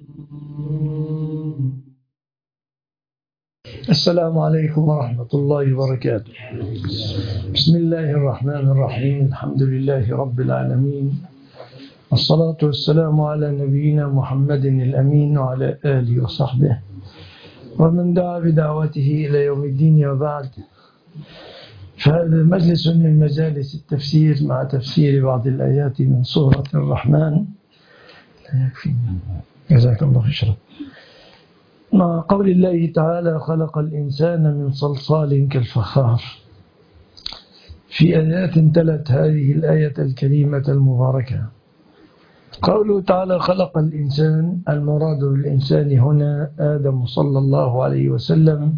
السلام عليكم ورحمة الله وبركاته. بسم الله الرحمن الرحيم. الحمد لله رب العالمين، والصلاة والسلام على نبينا محمد الأمين وعلى آله وصحبه ومن دعا بدعوته إلى يوم الدين، وبعد. فهذا مجلس من مجالس التفسير مع تفسير بعض الآيات من سورة الرحمن. جزاك الله خيرا. مع قول الله تعالى: خلق الإنسان من صلصال كالفخار. في آيات تلت هذه الآية الكريمة المباركة. قوله تعالى خلق الإنسان، المراد بالإنسان هنا آدم صلى الله عليه وسلم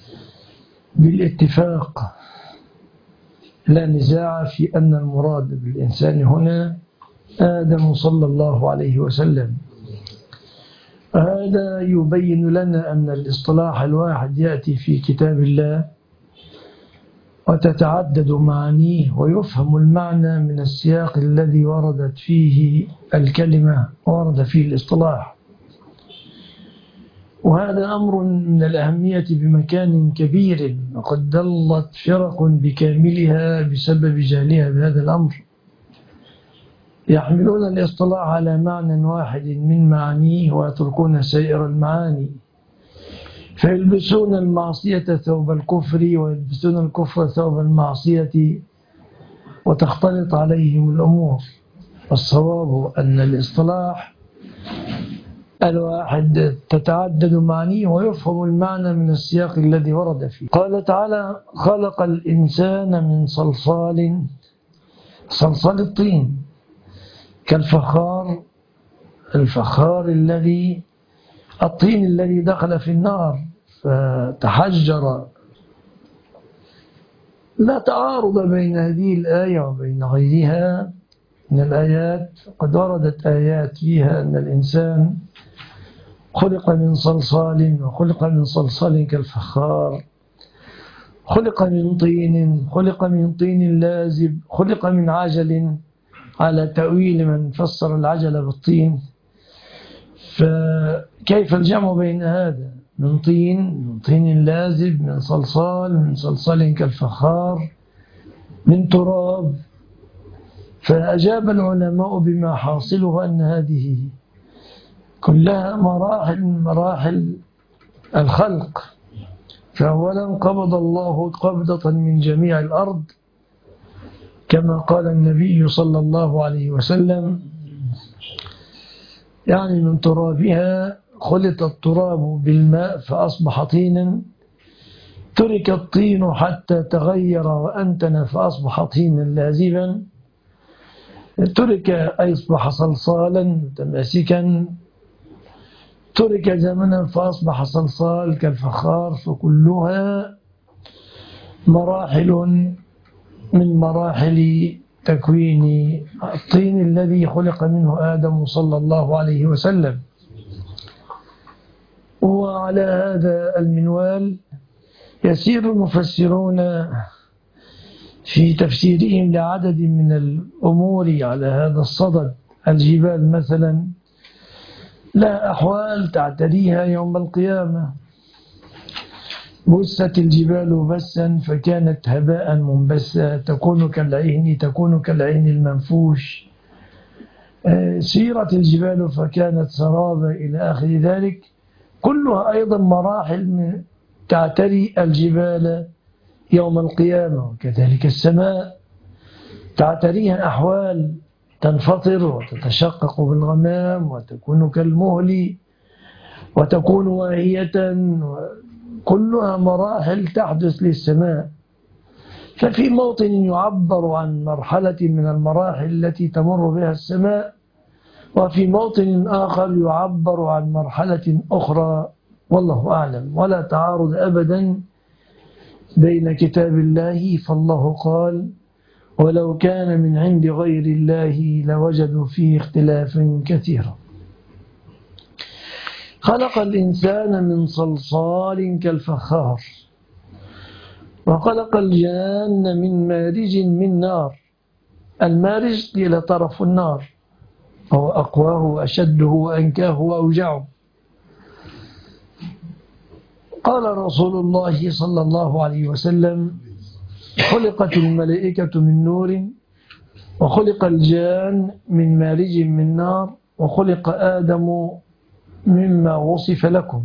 بالاتفاق، لا نزاع في أن المراد بالإنسان هنا آدم صلى الله عليه وسلم. هذا يبين لنا أن الاصطلاح الواحد يأتي في كتاب الله وتتعدد معانيه، ويفهم المعنى من السياق الذي وردت فيه الكلمة ورد فيه الاصطلاح. وهذا أمر من الأهمية بمكان كبير، وقد ضلت فرق بكاملها بسبب جهلها بهذا الأمر، يحملون الاصطلاح على معنى واحد من معانيه ويتركون سائر المعاني، فيلبسون المعصية ثوب الكفر ويلبسون الكفر ثوب المعصية وتختلط عليهم الأمور. والصواب أن الاصطلاح الواحد تتعدد معانيه ويفهم المعنى من السياق الذي ورد فيه. قال تعالى: خلق الإنسان من صلصال الطين كالفخار. الفخار الطين الذي دخل في النار فتحجر. لا تعارض بين هذه الآية وبين غيرها من الآيات. قد وردت آيات فيها أن الإنسان خلق من صلصال، وخلق من صلصال كالفخار، خلق من طين لازب، خلق من عجل، على تأويل من فسر العجل بالطين. فكيف الجمع بين هذا؟ من طين لازب، من صلصال كالفخار، من تراب. فأجاب العلماء بما حاصله أن هذه كلها مراحل الخلق. فأولا قبض الله قبضة من جميع الأرض، كما قال النبي صلى الله عليه وسلم، يعني من ترابها خلط التراب بالماء فأصبح طينا، ترك الطين حتى تغير وأنتن فأصبح طينا لازبا، ترك أي أصبح صلصالا متماسكا، ترك زمنا فأصبح صلصال كالفخار. فكلها مراحل من مراحل تكوين الطين الذي خلق منه آدم صلى الله عليه وسلم. وعلى هذا المنوال يسير المفسرون في تفسيرهم لعدد من الأمور على هذا الصدد. الجبال مثلا لا أحوال تعتريها يوم القيامة. بست الجبال بسا فكانت هباء منبسا، تكون كالعين المنفوش. سيرت الجبال فكانت سرابا، إلى آخر ذلك. كلها أيضا مراحل تعتري الجبال يوم القيامة. وكذلك السماء تعتريها أحوال، تنفطر وتتشقق بالغمام وتكون كالمهل وتكون واهية. كلها مراحل تحدث للسماء. ففي موطن يعبر عن مرحلة من المراحل التي تمر بها السماء، وفي موطن آخر يعبر عن مرحلة أخرى، والله أعلم. ولا تعارض أبدا بين كتاب الله، فالله قال: ولو كان من عند غير الله لوجدوا فيه اختلافا كثيرا. خلق الإنسان من صلصال كالفخار، وخلق الجان من مارج من نار. المارج إلى طرف النار، هو أقواه وأشده وأنكاه وأوجعه. قال رسول الله صلى الله عليه وسلم: خلقت الملائكة من نور، وخلق الجان من مارج من نار، وخلق آدم مما وصف لكم.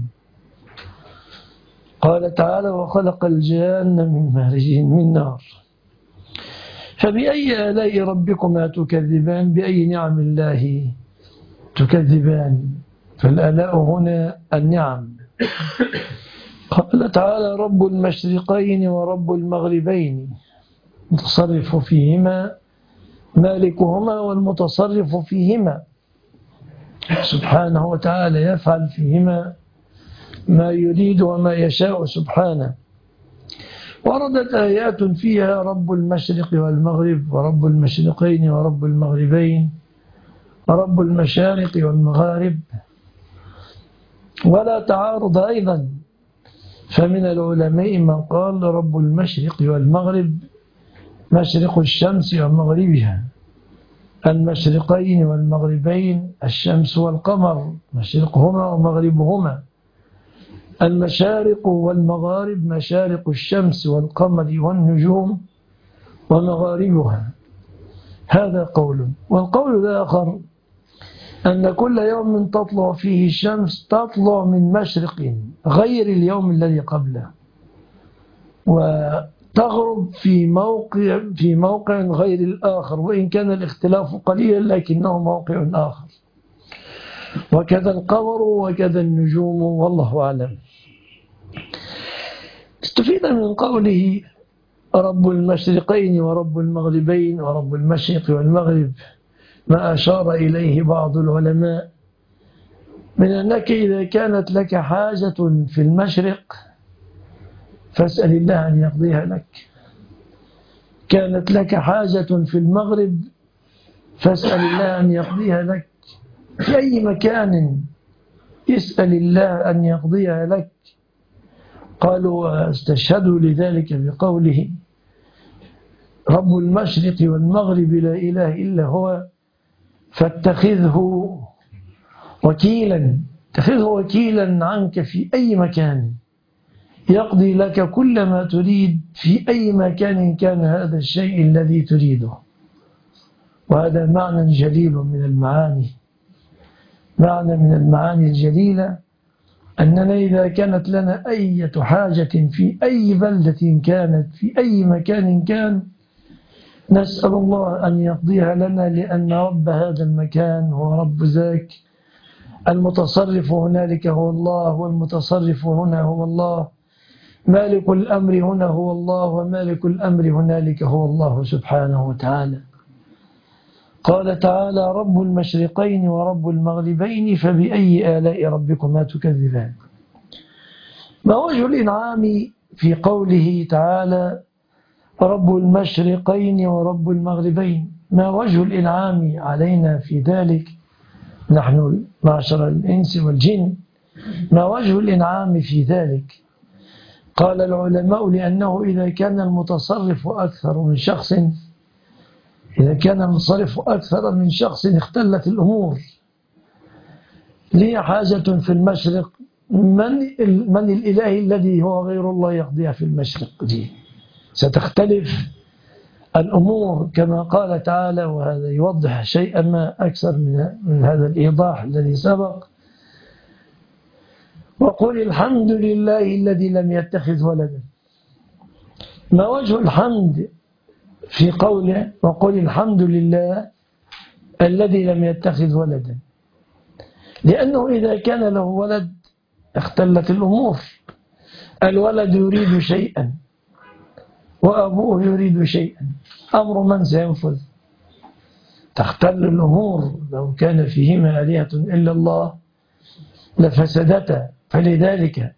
قال تعالى: وخلق الجان من مارج من نار. فبأي آلاء ربكما تكذبان؟ بأي نعم الله تكذبان؟ فالآلاء هنا النعم. قال تعالى: رب المشرقين ورب المغربين، متصرف فيهما مالكهما والمتصرف فيهما سبحانه وتعالى، يفعل فيهما ما يريد وما يشاء سبحانه. وردت آيات فيها رب المشرق والمغرب، ورب المشرقين ورب المغربين، ورب المشارق والمغارب، ولا تعارض أيضا. فمن العلماء من قال رب المشرق والمغرب مشرق الشمس ومغربها، المشرقين والمغربين الشمس والقمر مشرقهما ومغربهما، المشارق والمغارب مشارق الشمس والقمر والنجوم ومغاربها. هذا قول. والقول الآخر أن كل يوم تطلع فيه الشمس تطلع من مشرق غير اليوم الذي قبله، وتغرب في موقع غير الآخر، وإن كان الاختلاف قليلا لكنه موقع آخر. وكذا القمر وكذا النجوم، والله أعلم. استفيد من قوله رب المشرقين ورب المغربين ورب المشرق والمغرب ما أشار إليه بعض العلماء من أنك إذا كانت لك حاجة في المشرق فاسأل الله أن يقضيها لك، كانت لك حاجة في المغرب فاسأل الله أن يقضيها لك، في أي مكان اسأل الله أن يقضيها لك. قالوا استشهدوا لذلك بقوله رب المشرق والمغرب لا إله إلا هو فاتخذه وكيلا، اتخذه وكيلا عنك في أي مكان، يقضي لك كل ما تريد في أي مكان كان هذا الشيء الذي تريده. وهذا معنى جليل من المعاني، معنى من المعاني الجليلة، أننا إذا كانت لنا أي حاجة في أي بلدة كانت في أي مكان كان نسأل الله أن يقضيها لنا، لأن رب هذا المكان هو رب ذاك، المتصرف هنالك هو الله، والمتصرف هنا هو الله، مالك الأمر هنا هو الله، ومالك الأمر هنالك هو الله سبحانه وتعالى. قال تعالى رب المشرقين ورب المغربين فبأي آلاء ربكما تكذبان. ما وجه الإنعام في قوله تعالى رب المشرقين ورب المغربين؟ ما وجه الإنعام علينا في ذلك نحن معشر الإنس والجن؟ ما وجه الإنعام في ذلك؟ قال العلماء لأنه إذا كان المتصرف أكثر من شخص، إذا كان المتصرف أكثر من شخص اختلت الأمور. لي حاجة في المشرق، من الإله الذي هو غير الله يقضيها في المشرق دي؟ ستختلف الأمور كما قال تعالى، وهذا يوضح شيئا ما أكثر من هذا الإيضاح الذي سبق. وقل الحمد لله الذي لم يتخذ ولدا. ما وجه الحمد في قوله وقل الحمد لله الذي لم يتخذ ولدا؟ لأنه إذا كان له ولد اختلت الأمور، الولد يريد شيئا وأبوه يريد شيئا، أمر من سينفذ؟ تختل الأمور. لو كان فيهما آلهة إلا الله لفسدتا. فلذلك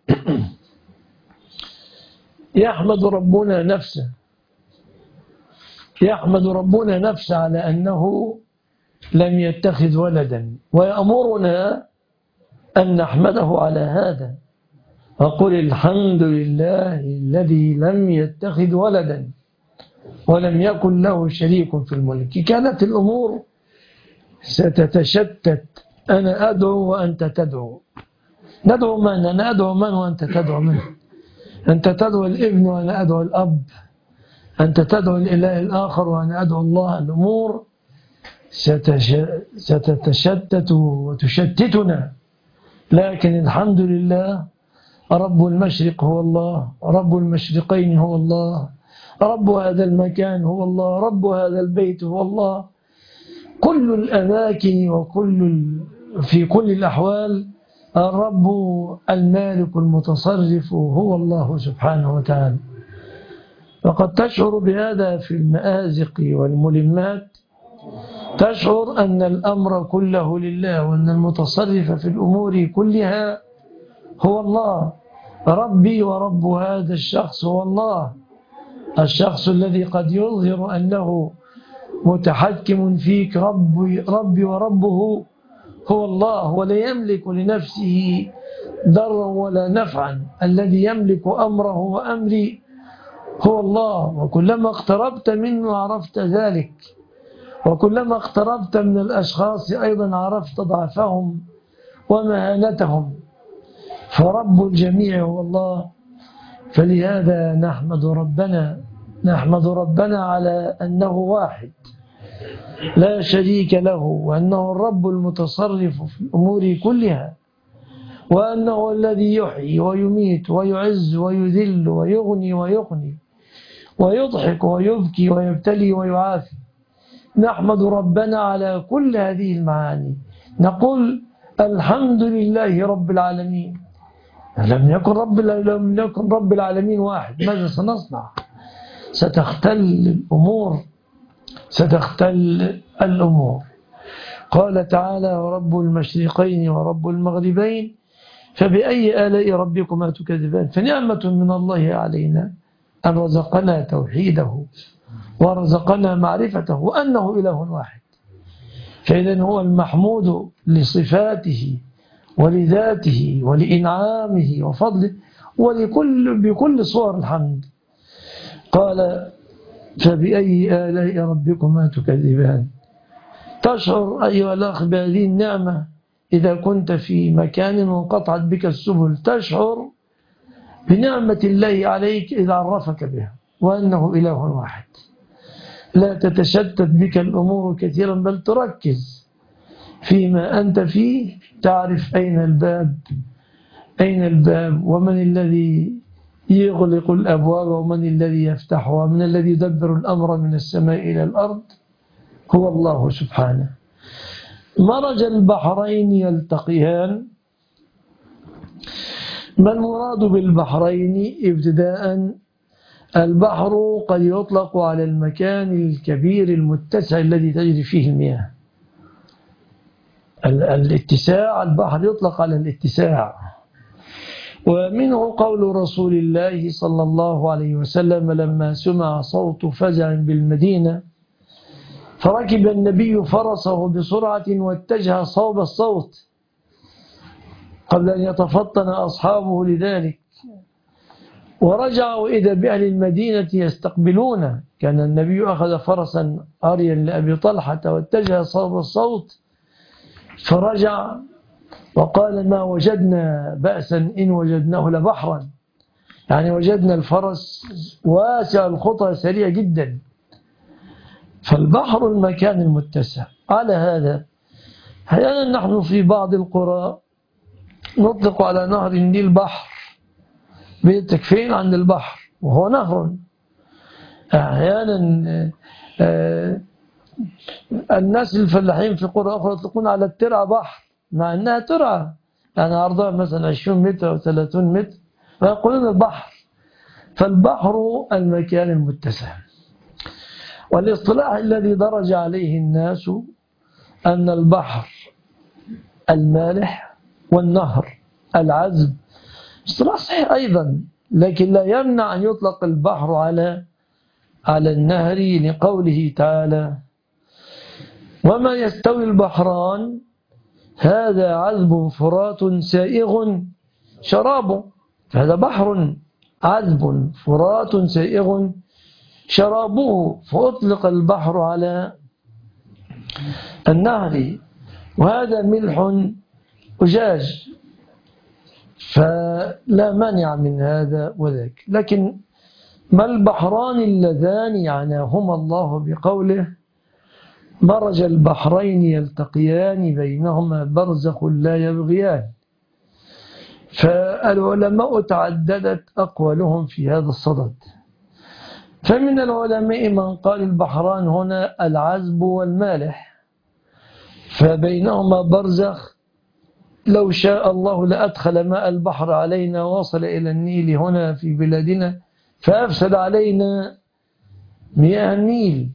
يحمد ربنا نفسه على أنه لم يتخذ ولدا، ويأمرنا أن نحمده على هذا. وقل الحمد لله الذي لم يتخذ ولدا ولم يكن له شريك في الملك. كانت الأمور ستتشتت، أنا أدعو وأنت تدعو، ندعو من؟ أنا أدعو من وأنت تدعو من؟ أنت تدعو الابن وأنا أدعو الأب، أنت تدعو الإله الآخر وأنا أدعو الله. الأمور ستتشتت وتشتتنا، لكن الحمد لله رب المشرق هو الله، رب المشرقين هو الله، رب هذا المكان هو الله، رب هذا البيت هو الله. كل الأماكن في كل الأحوال الرب المالك المتصرف هو الله سبحانه وتعالى. وقد تشعر بهذا في المآزق والملمات، تشعر أن الأمر كله لله، وأن المتصرف في الأمور كلها هو الله. ربي ورب هذا الشخص هو الله، الشخص الذي قد يظهر أنه متحكم فيك. ربي وربه هو الله، ولا يملك لنفسه ضرا ولا نفعا. الذي يملك أمره وأمري هو الله، وكلما اقتربت منه عرفت ذلك، وكلما اقتربت من الأشخاص أيضا عرفت ضعفهم ومهانتهم. فرب الجميع هو الله. فلهذا نحمد ربنا على أنه واحد لا شريك له، وأنه الرب المتصرف في الأمور كلها، وأنه الذي يحيي ويميت ويعز ويذل ويغني ويغني ويضحك ويبكي ويبتلي ويعافي. نحمد ربنا على كل هذه المعاني، نقول الحمد لله رب العالمين. لم يكن رب العالمين واحد، ماذا سنصنع؟ ستختل الأمور. قال تعالى: ورب المشرقين ورب المغربين فبأي آلاء ربكما تكذبان. فنعمة من الله علينا أن رزقنا توحيده ورزقنا معرفته وأنه إله واحد. فإذن هو المحمود لصفاته ولذاته ولإنعامه وفضله بكل صور الحمد. قال: فبأي آلاء ربكما تكذبان. تشعر أيها الأخ بهذه النعمة إذا كنت في مكان وانقطعت بك السبل، تشعر بنعمة الله عليك إذا عرفك بها وأنه إله واحد. لا تتشتت بك الأمور كثيرا، بل تركز فيما أنت فيه، تعرف أين الباب ومن الذي يغلق الأبواب ومن الذي يفتحها ومن الذي يدبر الأمر من السماء إلى الأرض. هو الله سبحانه. مرج البحرين يلتقيان. ما المراد بالبحرين؟ ابتداء، البحر قد يطلق على المكان الكبير المتسع الذي تجري فيه المياه. الاتساع، البحر يطلق على الاتساع. ومنه قول رسول الله صلى الله عليه وسلم لما سمع صوت فزع بالمدينة فركب النبي فرسه بسرعة واتجه صوب الصوت قبل أن يتفطن أصحابه لذلك، ورجعوا إذا بأهل المدينة يستقبلونه. كان النبي أخذ فرسا أريا لأبي طلحة واتجه صوب الصوت، فرجع وقال: ما وجدنا بأسا إن وجدناه لبحرا. يعني وجدنا الفرس واسع الخطى سريع جدا. فالبحر المكان المتسع. على هذا أحيانا نحن في بعض القرى نطلق على نهر النيل بحر. بيتك فين؟ عند البحر وهو نهر. أحيانا الناس الفلاحين في قرى أخرى يطلقون على الترعة بحر، مع أنها ترعة يعني عرضها مثلا 20 متر أو 30 متر، فيقولون البحر. فالبحر المكان المتسع. والاصطلاح الذي درج عليه الناس أن البحر المالح والنهر العذب. اصطلاح صحيح أيضا، لكن لا يمنع أن يطلق البحر على النهر لقوله تعالى: وما يستوي البحران هذا عذب فرات سائغ شرابه. فهذا بحر عذب فرات سائغ شرابه، فأطلق البحر على النهر. وهذا ملح أجاج فلا مانع من هذا وذاك. لكن ما البحران اللذان يعناهما الله بقوله مرج البحرين يلتقيان بينهما برزخ لا يبغيان؟ فالعلماء تعددت أقوالهم في هذا الصدد. فمن العلماء من قال البحران هنا العذب والمالح، فبينهما برزخ لو شاء الله لأدخل ماء البحر علينا وصل إلى النيل هنا في بلادنا فأفسد علينا مياه النيل،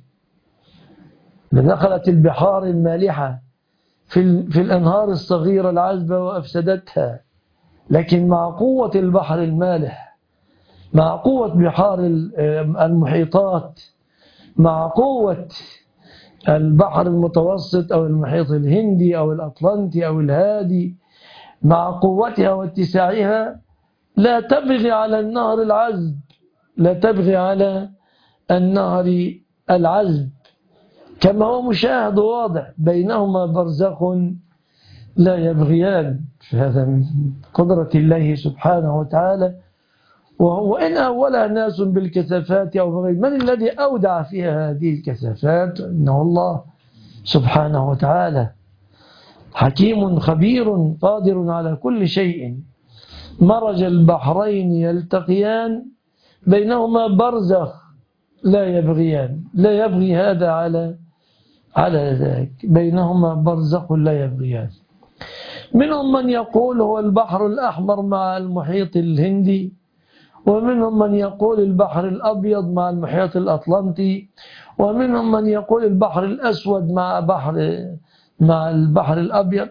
لدخلت البحار المالحة في الأنهار الصغيرة العذبة وأفسدتها. لكن مع قوة البحر المالح، مع قوة بحار المحيطات، مع قوة البحر المتوسط أو المحيط الهندي أو الأطلنطي أو الهادي، مع قوتها واتساعها لا تبغي على النهر العذب، لا تبغي على النهر العذب، كما هو مشاهد واضح بينهما برزخ لا يبغيان. هذا من قدرة الله سبحانه وتعالى. وإن أولها ناس بالكثافات أو بغير، من الذي أودع فيها هذه الكثافات؟ إنه الله سبحانه وتعالى حكيم خبير قادر على كل شيء. مرج البحرين يلتقيان بينهما برزخ لا يبغيان، لا يبغي هذا على ذاك، بينهما برزخ لا يبغيان. منهم من يقول هو البحر الأحمر مع المحيط الهندي، ومنهم من يقول البحر الأبيض مع المحيط الأطلنطي، ومنهم من يقول البحر الأسود مع البحر الأبيض.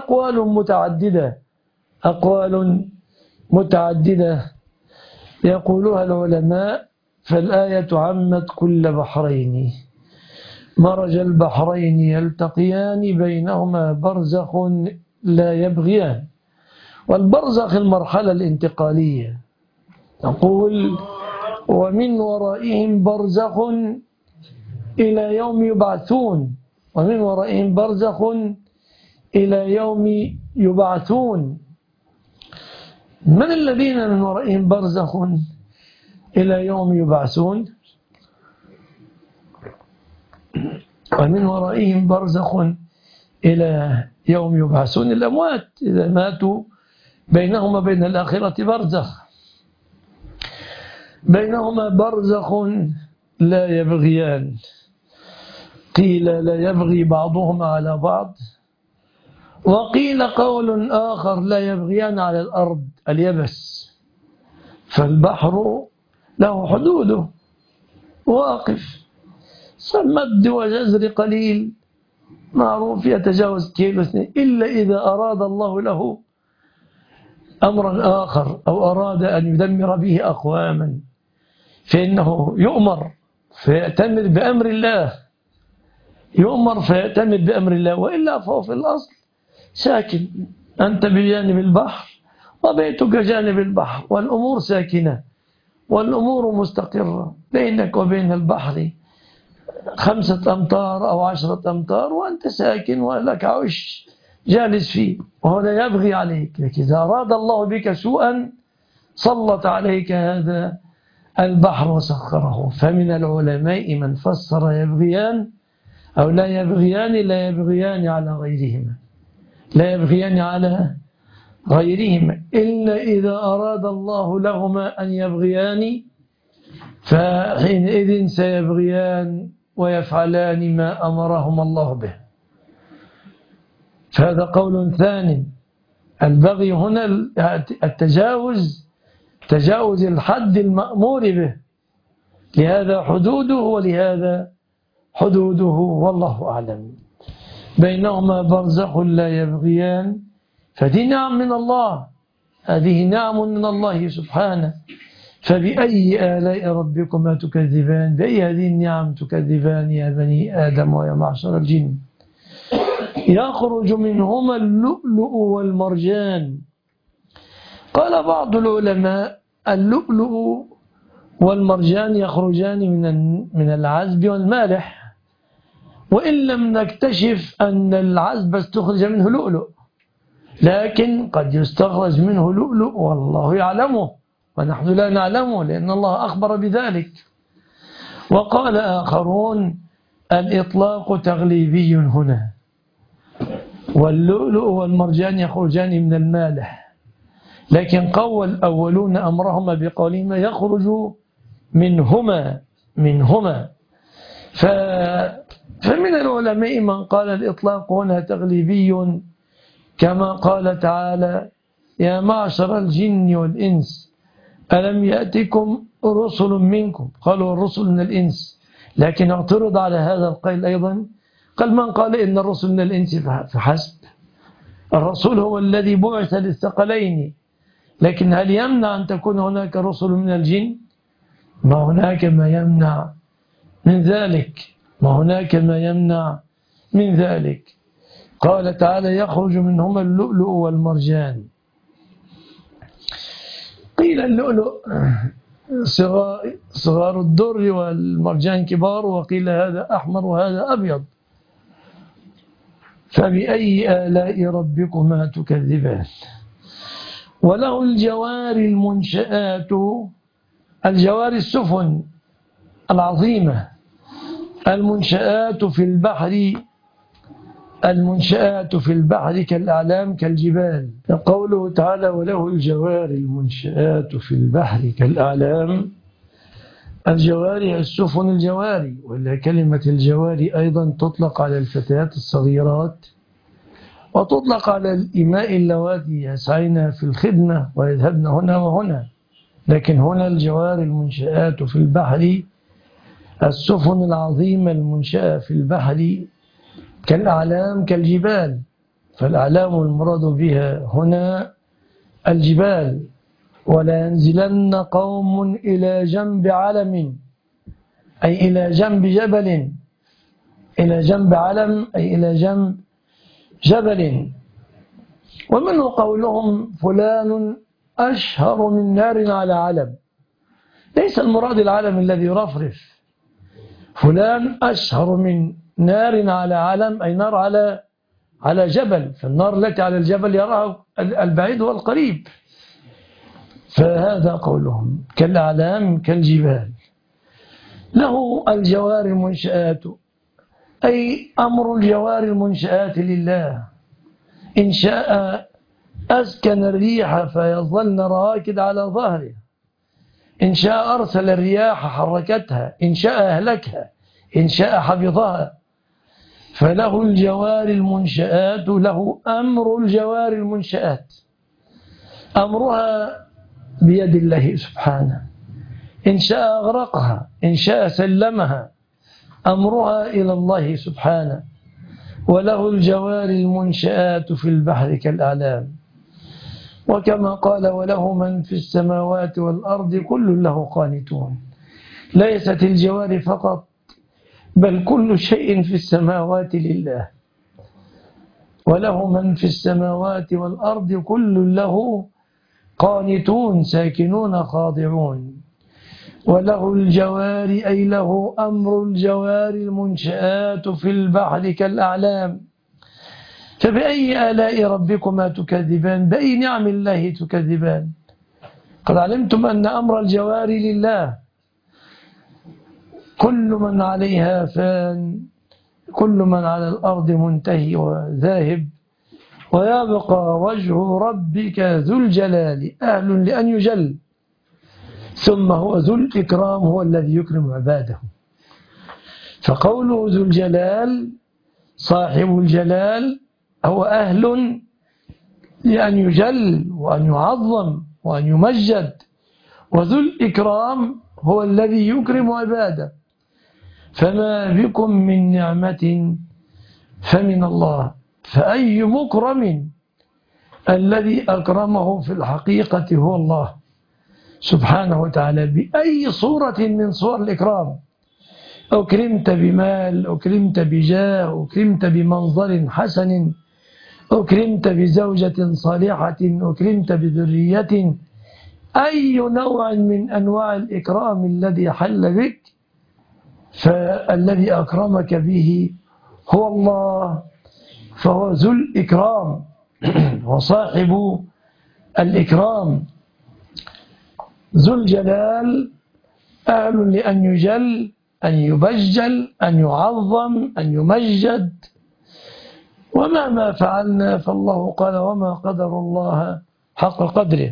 أقوال متعددة يقولها العلماء. فالآية عمت كل بحرين، مرج البحرين يلتقيان بينهما برزخ لا يبغيان. والبرزخ المرحلة الانتقالية، نقول ومن ورائهم برزخ إلى يوم يبعثون، ومن ورائهم برزخ إلى يوم يبعثون. من الذين من ورائهم برزخ إلى يوم يبعثون؟ ومن ورائهم برزخ إلى يوم يبعثون، الأموات إذا ماتوا بينهما بين الآخرة برزخ، بينهما برزخ لا يبغيان. قيل لا يبغي بعضهما على بعض، وقيل قول آخر لا يبغيان على الأرض اليبس، فالبحر له حدوده واقف، مد وجزر قليل معروف يتجاوز كيلو 2، إلا إذا أراد الله له أمرا آخر أو أراد أن يدمر به أقواما فإنه يؤمر فيأتمر بأمر الله، يؤمر فيأتمر بأمر الله، وإلا فهو في الأصل ساكن. أنت بجانب البحر وبيتك جانب البحر، والأمور ساكنة والأمور مستقرة. بينك وبين البحر 5 أمتار أو 10 أمتار وأنت ساكن ولك عش جالس فيه، وهو لا يبغي عليك. لكن إذا أراد الله بك سوءا سلط عليك هذا البحر وسخره. فمن العلماء من فسر يبغيان أو لا يبغيان، لا يبغيان على غيرهما، لا يبغيان على غيرهما، إلا إذا أراد الله لهما أن يبغيان فحينئذ سيبغيان ويفعلان ما أمرهما الله به. فهذا قول ثاني. البغي هنا تجاوز الحد المأمور به، لهذا حدوده ولهذا حدوده، والله أعلم. بينهما برزخ لا يبغيان، فدي نعم من الله، هذه نعم من الله سبحانه. فبأي آلاء ربكما تكذبان؟ بأي هذه النعم تكذبان يا بني آدم ويا معشر الجن؟ يخرج منهما اللؤلؤ والمرجان. قال بعض العلماء اللؤلؤ والمرجان يخرجان من العذب والمالح، وإن لم نكتشف أن العذب استخرج منه لؤلؤ، لكن قد يستخرج منه لؤلؤ والله يعلمه ونحن لا نعلمه لأن الله أخبر بذلك. وقال آخرون الإطلاق تغليبي هنا، واللؤلؤ والمرجان يخرجان من المالح، لكن قوى الأولون أمرهما بقولهما يخرج منهما. فمن العلماء من قال الإطلاق هنا تغليبي كما قال تعالى يا معشر الجن والإنس ألم يأتكم رسل منكم، قالوا الرسل من الإنس، لكن اعترض على هذا القيل أيضا، قال من قال إن الرسل من الإنس فحسب، الرسول هو الذي بعث للثقلين، لكن هل يمنع أن تكون هناك رسل من الجن؟ ما هناك ما يمنع من ذلك. قال تعالى يخرج منهما اللؤلؤ والمرجان. قيل اللؤلؤ صغار الدر والمرجان كبار، وقيل هذا أحمر وهذا أبيض. فبأي آلاء ربكما تكذبان. وله الجوار المنشآت، الجوار السفن العظيمة، المنشآت في البحر كالأعلام كالجبال. قوله تعالى وله الجوار المنشآت في البحر كالأعلام، الجواري السفن الجواري، ولا كلمة الجواري أيضا تطلق على الفتيات الصغيرات، وتطلق على الإماء اللواتي يسعين في الخدمة ويذهبن هنا وهنا، لكن هنا الجوار المنشآت في البحر، السفن العظيمة المنشأة في البحر كالأعلام كالجبال. فالأعلام المراد بها هنا الجبال. ولا ينزلن قوم إلى جنب علم، أي إلى جنب جبل، إلى جنب علم أي إلى جنب جبل. ومنه قولهم فلان أشهر من نار على علم، ليس المراد العلم الذي يرفرف، فلان أشهر من نار على علم أي نار على جبل، فالنار التي على الجبل يراها البعيد والقريب. فهذا قولهم كالأعلام كالجبال. له الجوار المنشآت، أي أمر الجوار المنشآت لله، إن شاء أسكن الريح فيظلن راكد على ظهره، إن شاء أرسل الرياح حركتها، إن شاء أهلكها، إن شاء حفظها. فله الجوار المنشآت، له أمر الجوار المنشآت، أمرها بيد الله سبحانه، إن شاء أغرقها، إن شاء سلمها، أمرها إلى الله سبحانه. وله الجوار المنشآت في البحر كالأعلام. وكما قال وله من في السماوات والأرض كل له قانتون، ليست الجوار فقط بل كل شيء في السماوات لله. وله من في السماوات والأرض كل له قانتون ساكنون خاضعون. وله الجوار أي له أمر الجوار المنشآت في البحر كالأعلام. فبأي آلاء ربكما تكذبان، بأي نعم الله تكذبان. قد علمتم أن أمر الجوار لله، كل من عليها فان، كل من على الأرض منتهي وذاهب، ويبقى وجه ربك ذو الجلال أهل لأن يجل. ثم هو ذو الإكرام، هو الذي يكرم عباده. فقوله ذو الجلال صاحب الجلال هو أهل لأن يجل وأن يعظم وأن يمجد، وذو الإكرام هو الذي يكرم عباده. فما بكم من نعمة فمن الله، فأي مكرم الذي أكرمه في الحقيقة هو الله سبحانه وتعالى بأي صورة من صور الإكرام. أكرمت بمال، أكرمت بجاه، أكرمت بمنظر حسن، أكرمت بزوجة صالحة، أكرمت بذرية، أي نوع من أنواع الإكرام الذي حل بك، فالذي أكرمك به هو الله، فهو ذو الإكرام. وصاحب الإكرام ذو الجلال أهل لأن يجل، أن يبجل، أن يعظم، أن يمجد. ومهما فعلنا فالله قال وما قدر الله حق قدره.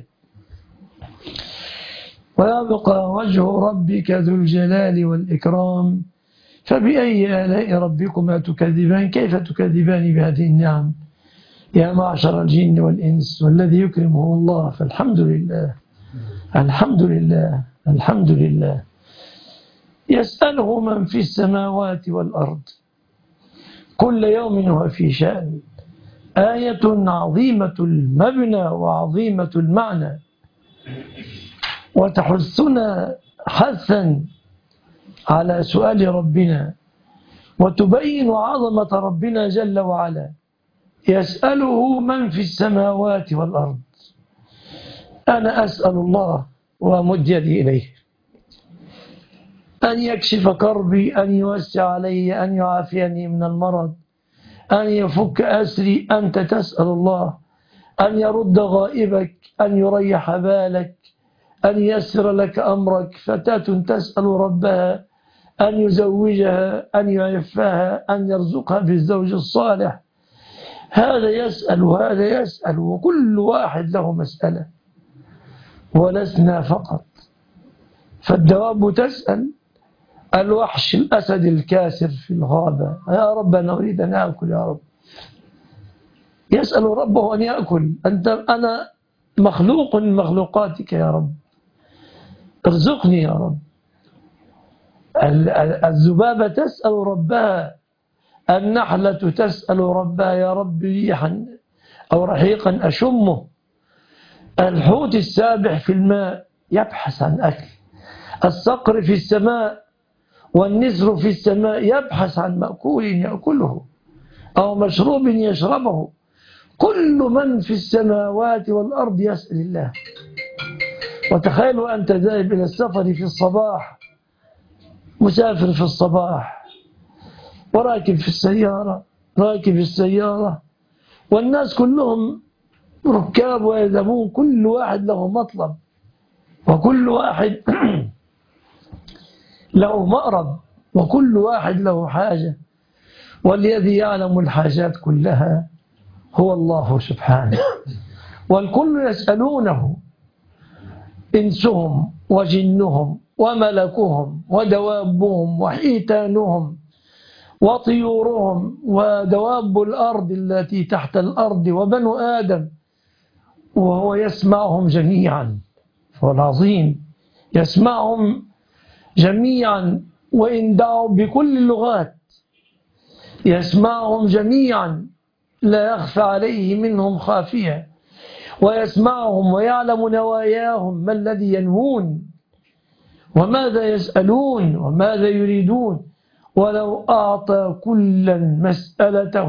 ويبقى وجه ربك ذو الجلال والإكرام فبأي آلاء ربكما تكذبان؟ كيف تكذبان بهذه النعم يا معشر الجن والإنس؟ والذي يكرمه الله فالحمد لله، الحمد لله، الحمد لله. يسأله من في السماوات والأرض كل يوم هو في شأن. آية عظيمة المبنى وعظيمة المعنى، وتحثنا حثا على سؤال ربنا، وتبين عظمة ربنا جل وعلا. يسأله من في السماوات والأرض. أنا أسأل الله وأمد يدي إليه أن يكشف كربي، أن يوسع علي، أن يعافيني من المرض، أن يفك أسري. أنت تسأل الله أن يرد غائبك، أن يريح بالك، أن ييسر لك أمرك. فتاة تسأل ربها أن يزوجها، أن يعفها، أن يرزقها بالزوج الصالح. هذا يسأل وهذا يسأل، وكل واحد له مسألة ولسنا فقط. فالدواب تسأل، الوحش الأسد الكاسر في الغابة يا رب أنا أريد أن أكل يا رب. يسأل ربه أن يأكل. أنا مخلوق من مخلوقاتك يا رب، ارزقني يا رب. الذبابة تسأل ربها، النحلة تسأل ربها يا رب ريحا أو رحيقا أشمه. الحوت السابح في الماء يبحث عن أكل. الصقر في السماء والنسر في السماء يبحث عن مأكول يأكله أو مشروب يشربه. كل من في السماوات والأرض يسأل الله. وتخيلوا أنت ذاهب إلى السفر في الصباح، مسافر في الصباح وراكب في السيارة، راكب السيارة والناس كلهم ركاب ويذهبون، كل واحد له مطلب وكل واحد له مأرب وكل واحد له حاجة، والذي يعلم الحاجات كلها هو الله سبحانه. والكل يسألونه، إنسهم وجنهم وملكهم ودوابهم وحيتانهم وطيورهم ودواب الأرض التي تحت الأرض وبنو آدم، وهو يسمعهم جميعا. هو العظيم يسمعهم جميعا، وإن دعوا بكل اللغات يسمعهم جميعا، لا يخفى عليه منهم خافية، ويسمعهم ويعلم نواياهم، ما الذي ينوون وماذا يسألون وماذا يريدون. ولو أعطى كلا مسألته،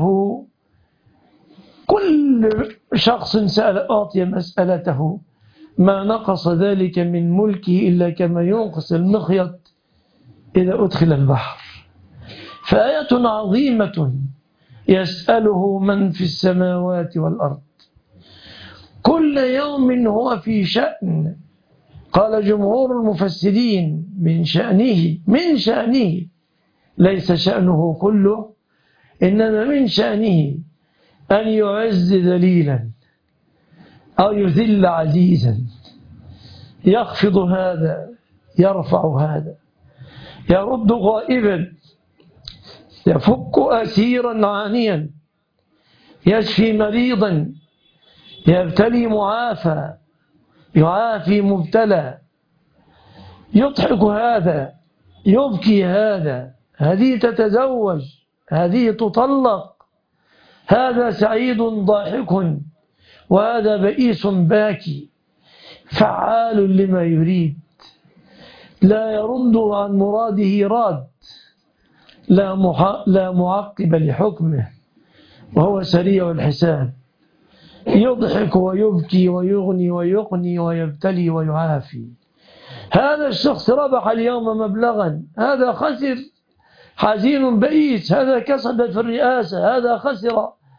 كل شخص سأل أعطي مسألته، ما نقص ذلك من ملكه إلا كما ينقص المخيط إذا أدخل البحر. فآية عظيمة يسأله من في السماوات والأرض كل يوم هو في شأن. قال جمهور المفسرين من شأنه ليس شأنه كله، إنما من شأنه أن يعز ذليلا أو يذل عزيزا، يخفض هذا يرفع هذا، يرد غائبا، يفك أسيرا عانيا، يشفي مريضا، يبتلي معافى، يعافي مبتلى، يضحك هذا، يبكي هذا، هذه تتزوج، هذه تطلق، هذا سعيد ضاحك وهذا بئيس باكي. فعال لما يريد، لا يرد عن مراده راد، لا معقب لحكمه، وهو سريع الحساب. يضحك ويبكي ويغني ويقني ويبتلي ويعافي. هذا الشخص ربح اليوم مبلغا، هذا خسر حزين بئيس، هذا كسب في الرئاسة، هذا خسر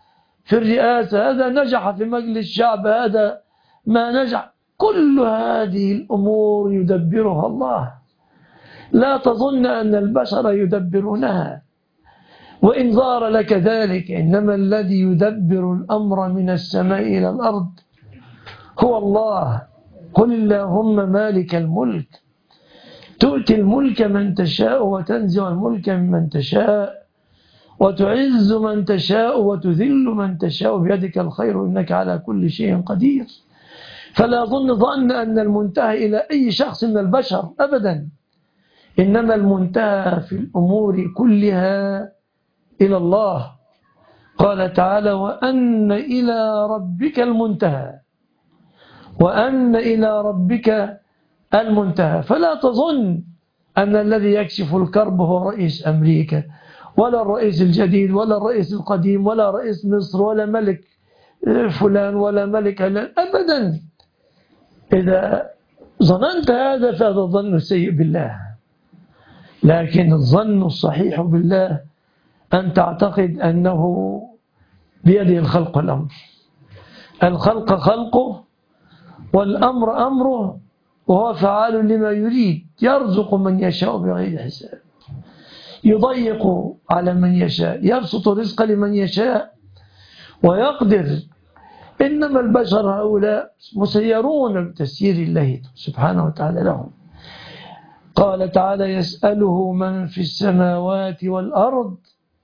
في الرئاسة، هذا نجح في مجلس الشعب، هذا ما نجح. كل هذه الأمور يدبرها الله، لا تظن أن البشر يدبرونها، وإن ظهر لك ذلك، إنما الذي يدبر الأمر من السماء إلى الأرض هو الله. قل اللهم مالك الملك تؤتي الملك من تشاء وتنزع الملك ممن تشاء وتعز من تشاء وتذل من تشاء بيدك الخير إنك على كل شيء قدير. فلا ظن أن المنتهى إلى أي شخص من البشر أبدا، إنما المنتهى في الأمور كلها إلى الله. قال تعالى وأن إلى ربك المنتهى، وأن إلى ربك المنتهى. فلا تظن أن الذي يكشف الكرب هو رئيس أمريكا ولا الرئيس الجديد ولا الرئيس القديم ولا رئيس مصر ولا ملك فلان ولا ملك علان أبدا. إذا ظننت هذا فهذا الظن سيء بالله، لكن الظن الصحيح بالله أن تعتقد أنه بيده الخلق والأمر، الخلق خلقه والأمر أمره، وهو فعال لما يريد، يرزق من يشاء بغير حساب، يضيق على من يشاء، يبسط الرزق لمن يشاء ويقدر. إنما البشر هؤلاء مسيرون بتسيير الله سبحانه وتعالى لهم. قال تعالى يسأله من في السماوات والأرض،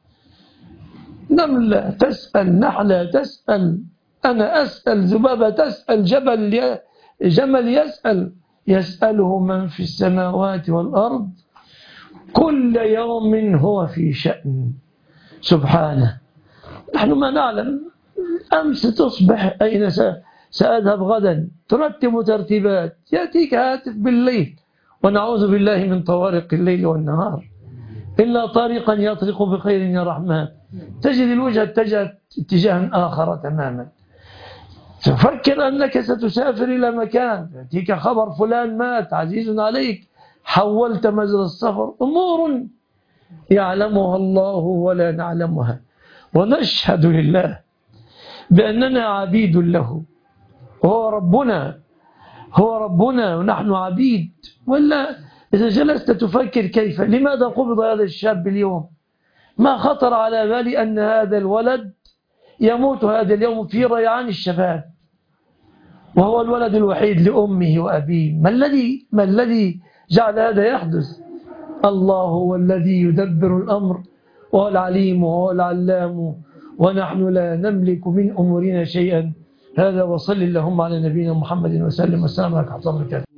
نملة تسأل، نحلة تسأل، أنا أسأل، ذبابة تسأل، جمل يسأل. يسأله من في السماوات والأرض كل يوم هو في شأن سبحانه. نحن ما نعلم أمس تصبح أين سأذهب غدا، ترتب ترتيبات، يأتيك هاتف بالليل، ونعوذ بالله من طوارق الليل والنهار، إلا طريقا يطرق بخير يا رحمن، تجد الوجه اتجاها آخر تماما. تفكر أنك ستسافر إلى مكان، يأتيك خبر فلان مات عزيز عليك، حولت مجرى السفر. أمور يعلمها الله ولا نعلمها، ونشهد لله بأننا عبيد له، هو ربنا ونحن عبيد. ولا إذا جلست تفكر كيف لماذا قبض هذا الشاب اليوم، ما خطر على بالي أن هذا الولد يموت هذا اليوم في ريعان الشباب، وهو الولد الوحيد لأمه وأبيه. ما الذي جعل هذا يحدث؟ الله هو الذي يدبر الأمر، وهو العليم وهو العلام، ونحن لا نملك من أمورنا شيئا. هذا وصل اللهم على نبينا محمد وسلم، والسلام عليكم ورحمة الله وبركاته.